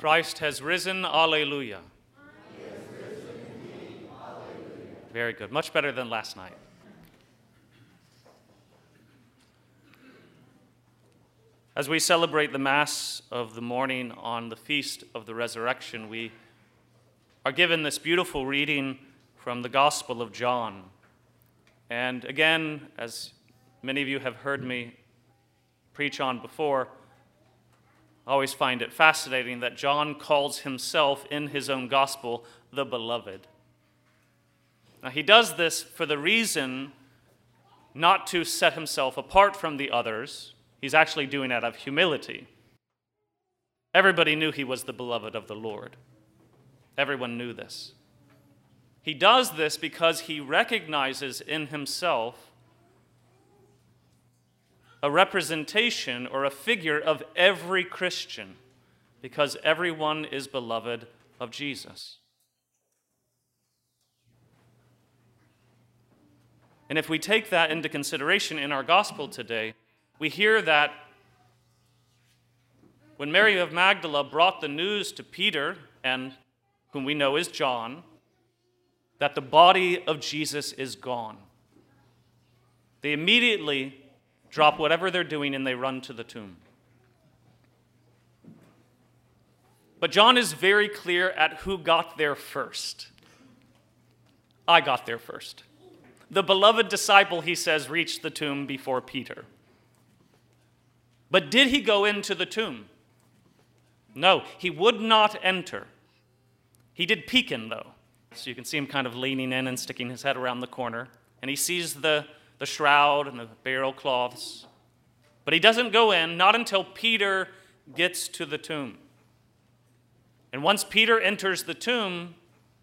Christ has risen, alleluia. He has risen indeed, alleluia. Very good, much better than last night. As we celebrate the Mass of the morning on the Feast of the Resurrection, we are given this beautiful reading from the Gospel of John. And again, as many of you have heard me preach on before, I always find it fascinating that John calls himself in his own Gospel the Beloved. Now, he does this for the reason not to set himself apart from the others. He's actually doing it out of humility. Everybody knew he was the beloved of the Lord. Everyone knew this. He does this because he recognizes in himself a representation or a figure of every Christian, because everyone is beloved of Jesus. And if we take that into consideration in our gospel today, we hear that when Mary of Magdala brought the news to Peter, and whom we know is John, that the body of Jesus is gone, they immediately drop whatever they're doing and they run to the tomb. But John is very clear at who got there first. I got there first. The beloved disciple, he says, reached the tomb before Peter. But did he go into the tomb? No, he would not enter. He did peek in, though. So you can see him kind of leaning in and sticking his head around the corner. And he sees the shroud and the burial cloths. But he doesn't go in, not until Peter gets to the tomb. And once Peter enters the tomb,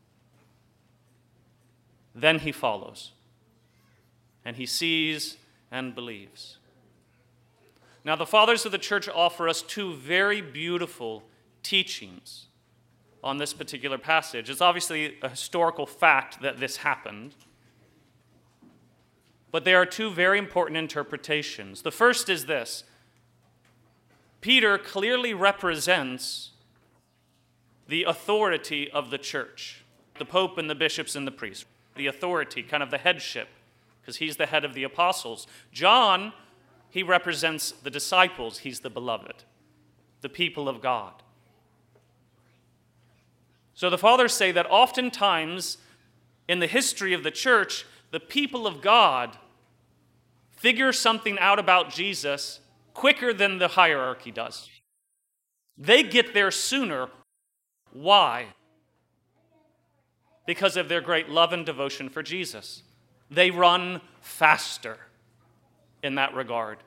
then he follows. And he sees and believes. Now, the fathers of the church offer us two very beautiful teachings on this particular passage. It's obviously a historical fact that this happened, but there are two very important interpretations. The first is this: Peter clearly represents the authority of the church, the pope and the bishops and the priests, the authority, kind of the headship, because he's the head of the apostles. John, he represents the disciples. He's the beloved, the people of God. So the fathers say that oftentimes in the history of the church, the people of God figure something out about Jesus quicker than the hierarchy does. They get there sooner. Why? Because of their great love and devotion for Jesus. They run faster in that regard.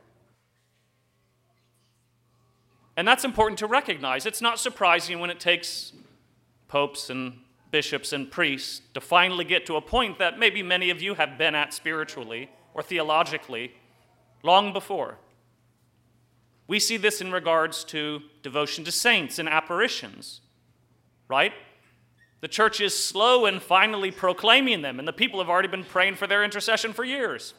And that's important to recognize. It's not surprising when it takes popes and bishops and priests to finally get to a point that maybe many of you have been at spiritually or theologically long before. We see this in regards to devotion to saints and apparitions, right? The church is slow in finally proclaiming them, and the people have already been praying for their intercession for years.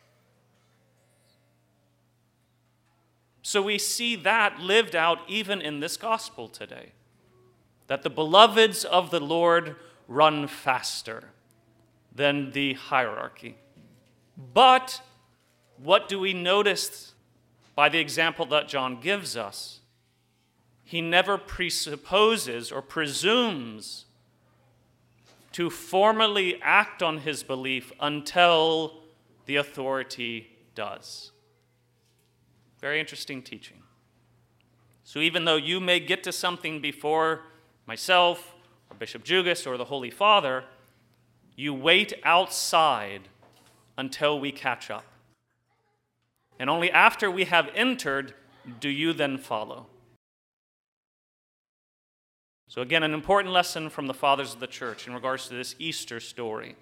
So we see that lived out even in this gospel today, that the beloveds of the Lord run faster than the hierarchy. But what do we notice by the example that John gives us? He never presupposes or presumes to formally act on his belief until the authority does. Very interesting teaching. So even though you may get to something before myself or Bishop Jugas or the Holy Father, you wait outside until we catch up. And only after we have entered do you then follow. So again, an important lesson from the fathers of the church in regards to this Easter story.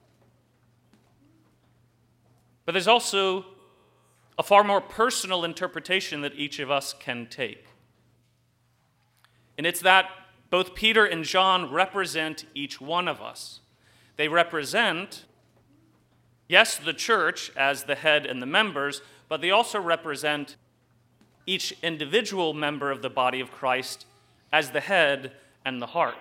But there's also a far more personal interpretation that each of us can take. And it's that both Peter and John represent each one of us. They represent, yes, the church as the head and the members, but they also represent each individual member of the body of Christ as the head and the heart.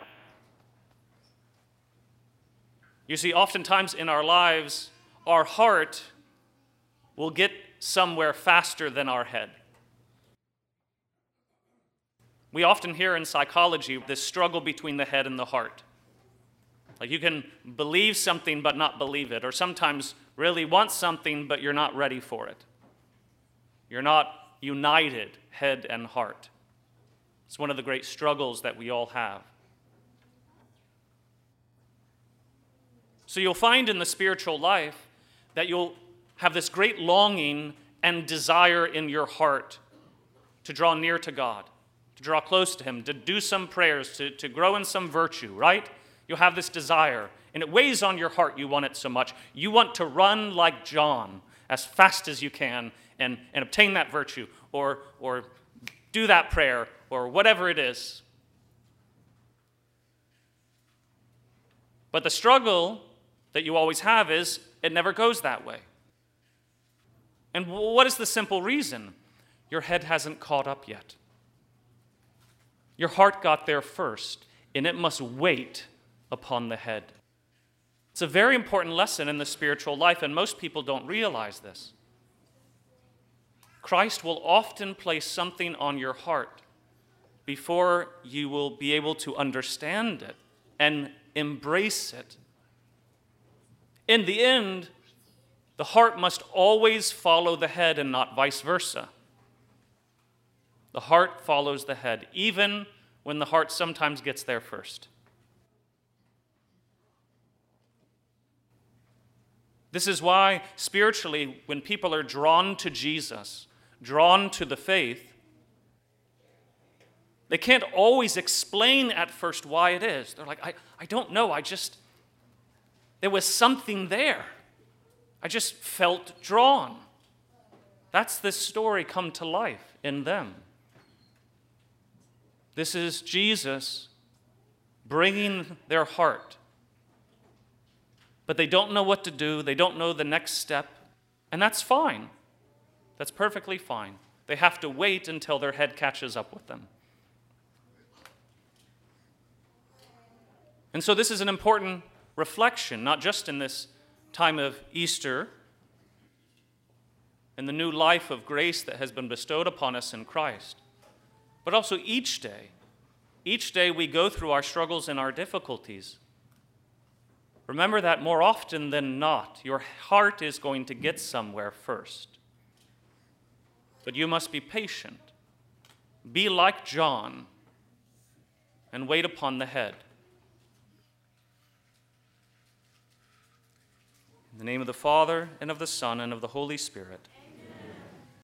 You see, oftentimes in our lives, our heart will get somewhere faster than our head. We often hear in psychology this struggle between the head and the heart. Like you can believe something but not believe it, or sometimes really want something but you're not ready for it. You're not united, head and heart. It's one of the great struggles that we all have. So you'll find in the spiritual life that you'll have this great longing and desire in your heart to draw near to God, to draw close to Him, to do some prayers, to grow in some virtue, right? You'll have this desire, and it weighs on your heart. You want it so much. You want to run like John as fast as you can and obtain that virtue, or do that prayer, or whatever it is. But the struggle that you always have is it never goes that way. And what is the simple reason? Your head hasn't caught up yet. Your heart got there first, and it must wait upon the head. It's a very important lesson in the spiritual life, and most people don't realize this. Christ will often place something on your heart before you will be able to understand it and embrace it. In the end, the heart must always follow the head and not vice versa. The heart follows the head, even when the heart sometimes gets there first. This is why, spiritually, when people are drawn to Jesus, drawn to the faith, they can't always explain at first why it is. They're like, I don't know, there was something there. I just felt drawn. That's this story come to life in them. This is Jesus bringing their heart. But they don't know what to do. They don't know the next step. And that's fine. That's perfectly fine. They have to wait until their head catches up with them. And so this is an important reflection, not just in this time of Easter and the new life of grace that has been bestowed upon us in Christ, but also each day. Each day we go through our struggles and our difficulties. Remember that more often than not, your heart is going to get somewhere first. But you must be patient. Be like John and wait upon the head. In the name of the Father, and of the Son, and of the Holy Spirit.